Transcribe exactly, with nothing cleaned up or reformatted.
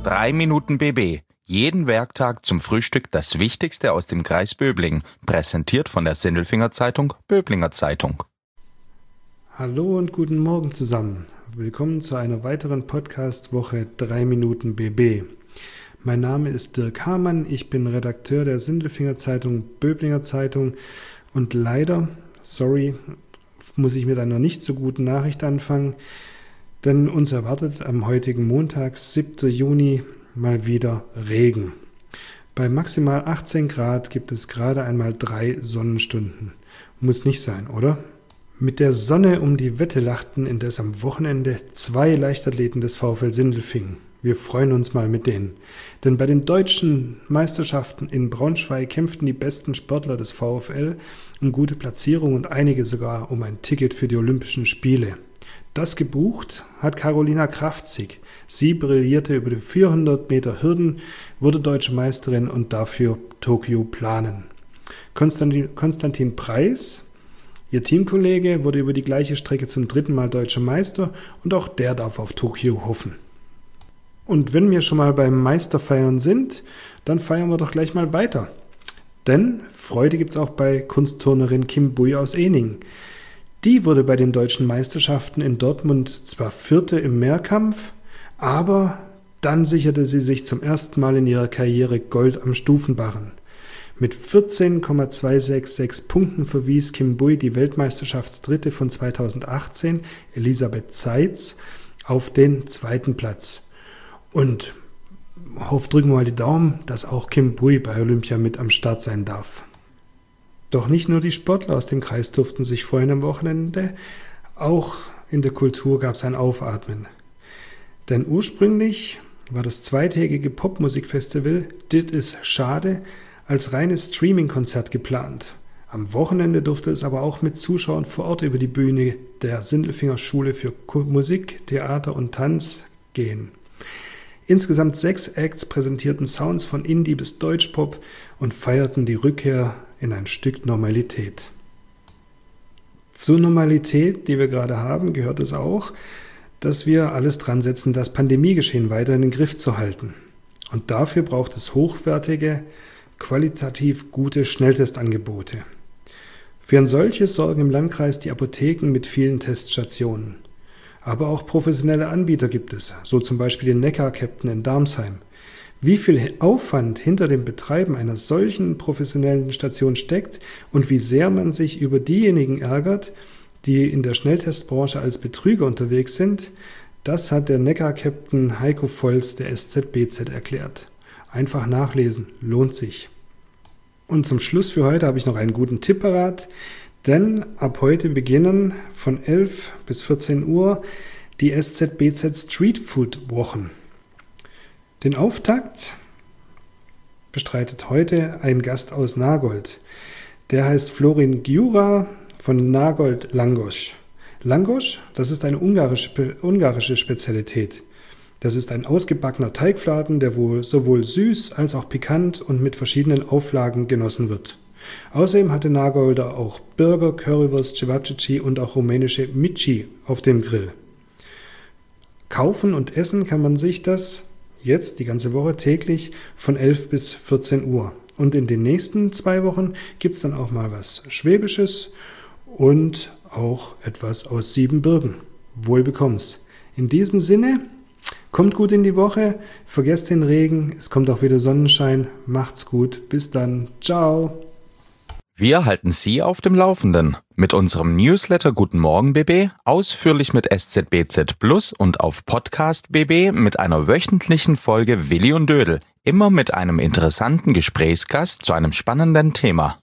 Drei Minuten B B. Jeden Werktag zum Frühstück das Wichtigste aus dem Kreis Böblingen. Präsentiert von der Sindelfinger Zeitung, Böblinger Zeitung. Hallo und guten Morgen zusammen. Willkommen zu einer weiteren Podcast-Woche Drei Minuten B B. Mein Name ist Dirk Hamann, ich bin Redakteur der Sindelfinger Zeitung, Böblinger Zeitung und leider, sorry, muss ich mit einer nicht so guten Nachricht anfangen, denn uns erwartet am heutigen Montag, siebten Juni, mal wieder Regen. Bei maximal achtzehn Grad gibt es gerade einmal drei Sonnenstunden. Muss nicht sein, oder? Mit der Sonne um die Wette lachten indes am Wochenende zwei Leichtathleten des VfL Sindelfingen. Wir freuen uns mal mit denen. Denn bei den deutschen Meisterschaften in Braunschweig kämpften die besten Sportler des VfL um gute Platzierung und einige sogar um ein Ticket für die Olympischen Spiele. Das gebucht hat Carolina Kraftzig. Sie brillierte über die vierhundert Meter Hürden, wurde deutsche Meisterin und dafür Tokio planen. Konstantin, Konstantin Preis, ihr Teamkollege, wurde über die gleiche Strecke zum dritten Mal deutscher Meister und auch der darf auf Tokio hoffen. Und wenn wir schon mal beim Meisterfeiern sind, dann feiern wir doch gleich mal weiter. Denn Freude gibt's auch bei Kunstturnerin Kim Bui aus Ehning. Die wurde bei den deutschen Meisterschaften in Dortmund zwar Vierte im Mehrkampf, aber dann sicherte sie sich zum ersten Mal in ihrer Karriere Gold am Stufenbarren. Mit vierzehn Komma zweihundertsechsundsechzig Punkten verwies Kim Bui die Weltmeisterschaftsdritte von zweitausendachtzehn, Elisabeth Zeitz, auf den zweiten Platz. Und hoff, drücken wir mal die Daumen, dass auch Kim Bui bei Olympia mit am Start sein darf. Doch nicht nur die Sportler aus dem Kreis durften sich freuen am Wochenende, auch in der Kultur gab es ein Aufatmen. Denn ursprünglich war das zweitägige Popmusikfestival Dit is Schade als reines Streaming-Konzert geplant. Am Wochenende durfte es aber auch mit Zuschauern vor Ort über die Bühne der Sindelfinger Schule für Musik, Theater und Tanz gehen. Insgesamt sechs Acts präsentierten Sounds von Indie bis Deutschpop und feierten die Rückkehr in ein Stück Normalität. Zur Normalität, die wir gerade haben, gehört es auch, dass wir alles dran setzen, das Pandemiegeschehen weiter in den Griff zu halten. Und dafür braucht es hochwertige, qualitativ gute Schnelltestangebote. Für ein solches sorgen im Landkreis die Apotheken mit vielen Teststationen. Aber auch professionelle Anbieter gibt es, so zum Beispiel den Neckar-Captain in Darmsheim. Wie viel Aufwand hinter dem Betreiben einer solchen professionellen Station steckt und wie sehr man sich über diejenigen ärgert, die in der Schnelltestbranche als Betrüger unterwegs sind, das hat der Neckar-Captain Heiko Volz der S Z B Z erklärt. Einfach nachlesen, lohnt sich. Und zum Schluss für heute habe ich noch einen guten Tipp parat, denn ab heute beginnen von elf bis vierzehn Uhr die S Z B Z Streetfood-Wochen. Den Auftakt bestreitet heute ein Gast aus Nagold. Der heißt Florin Giura von Nagold Langosch. Langosch, das ist eine ungarische, ungarische Spezialität. Das ist ein ausgebackener Teigfladen, der wohl sowohl süß als auch pikant und mit verschiedenen Auflagen genossen wird. Außerdem hatte Nagolder auch Burger, Currywurst, Cevapcici und auch rumänische Mici auf dem Grill. Kaufen und essen kann man sich das jetzt die ganze Woche täglich von elf bis vierzehn Uhr. Und in den nächsten zwei Wochen gibt es dann auch mal was Schwäbisches und auch etwas aus Siebenbürgen. Wohl bekomm's. In diesem Sinne, kommt gut in die Woche, vergesst den Regen, es kommt auch wieder Sonnenschein, macht's gut, bis dann, ciao. Wir halten Sie auf dem Laufenden mit unserem Newsletter Guten Morgen B B, ausführlich mit S Z B Z Plus und auf Podcast B B mit einer wöchentlichen Folge Willi und Dödel, immer mit einem interessanten Gesprächsgast zu einem spannenden Thema.